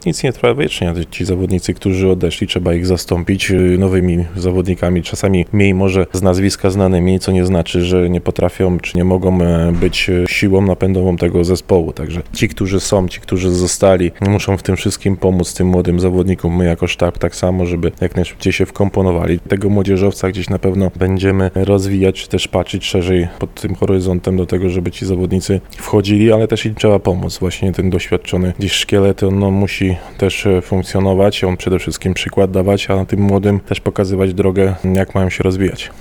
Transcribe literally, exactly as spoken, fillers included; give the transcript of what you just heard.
Nic nie trwa wiecznie. Ci zawodnicy, którzy odeszli, trzeba ich zastąpić nowymi zawodnikami, czasami mniej może z nazwiska znanymi, co nie znaczy, że nie potrafią czy nie mogą być siłą napędową tego zespołu. Także ci, którzy są, ci, którzy zostali, muszą w tym wszystkim pomóc tym młodym zawodnikom. My jako sztab tak samo, żeby jak najszybciej się wkomponowali. Tego młodzieżowca gdzieś na pewno będziemy rozwijać, czy też patrzeć szerzej pod tym horyzontem do tego, żeby ci zawodnicy wchodzili, ale też im trzeba pomóc. Właśnie ten doświadczony gdzieś szkielet, on no, musi też funkcjonować, on przede wszystkim przykład dawać, a na tym młodym też pokazywać drogę, jak mają się rozwijać.